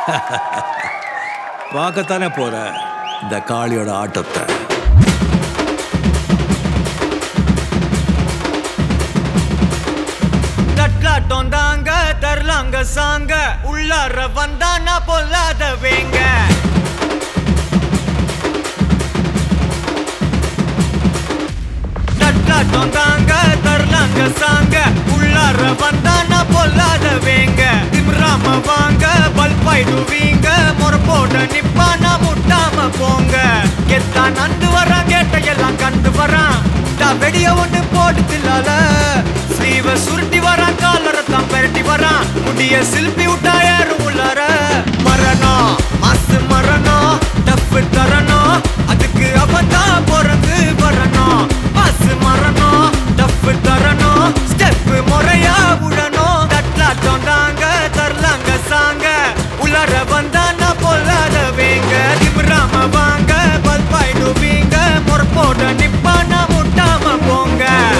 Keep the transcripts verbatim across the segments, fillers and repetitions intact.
பார்க்கத்தானே போற இந்த காளியோட ஆட்டத்தை. தட்லாட்டம் தாங்க தரலாங்க சாங்க உள்ளார வந்தானா பொல்லாத வேங்க. தட்லாட்டம் தாங்க தரலாங்க சாங்க உள்ளார வந்தானா பொல்லாத வேங்க. திமிராம வாங்க பல்பாயிடுவீங்க முறப்போட நிப்பானா முட்டாம போங்க. எத்தான் நந்து வரான் கேட்டையெல்லாம் கண்டு வரான் வெடிய ஒண்ணு போட்டுலால. ஸ்லீவ சுருட்டி வரான் காலரத்தான் பெரட்டி வரான் முடிய சில்பி விட்டா ஏறும் உள்ளார. மரணம் மாசு மரணம் டப்பு தரணும் அதுக்கு அவதான் பிறந்து வரணும். மாசு மரணம் டப்பு தரணும் ஸ்டெப் முறையா விடணும். தட்லாட்டம் தாங்க தரலாங்க சாங்க உள்ளார வந்தானா பொல்லாத வேங்க. திமிராம வாங்க பல்பாயிடுவீங்க முறப்போட நிப்பானா முட்டாம போங்க.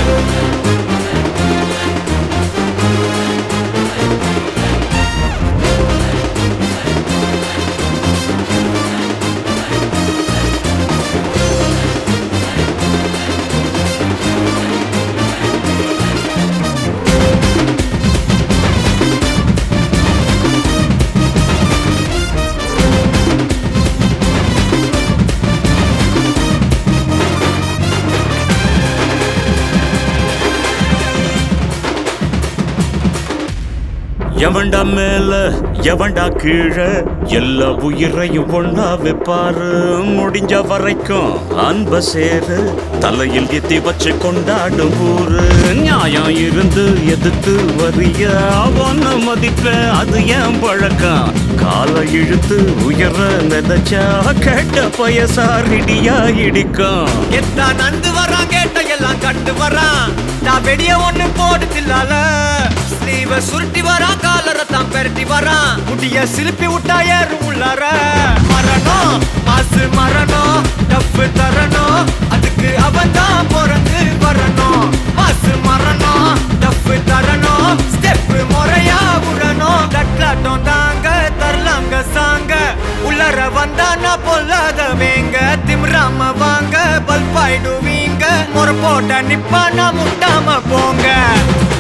எவன்டா மேல எவன்டா கீழே எல்லா உயிரையும் ஒன்னா வைப்பாரு. முடிஞ்ச வரைக்கும் அன்ப சேரு தலையில் எத்தி வச்சு கொண்டாடும் ஊரு. நியாயம் இருந்து எதிர்த்து வரிய அவன மதிப்ப அது ஏன் பழக்கம். காலை இழுத்து உயர நினைச்சா கேட்ட பயசாரிடியா இடிக்கும். எத்தா நந்து வரான் கேட்டையெல்லாம் கண்டு வரான் நான் வெடிய ஒண்ணு போடுதில்லால. ஸ்லீவ சுருட்டி வரான் காலரத்தான் பெரட்டி வரான் முடிய சிலுப்பி விட்டா ஏறும் உள்ளார. மரணம் மாசு மரணம் டப்பு தரணும் அதுக்கு அவன்தான் பிறந்து வரணும். மாசு மரணம் டப்பு தரணும் ஸ்டெப் முறையா விடணும். தட்லாட்டம் தாங்க தரலாங்க சாங்க உள்ளார வந்தானா பொல்லாத வேங்க. திமிராம வாங்க பல்பாயிடுவீங்க முறப்போட்ட நிப்பானா முட்டாம போங்க.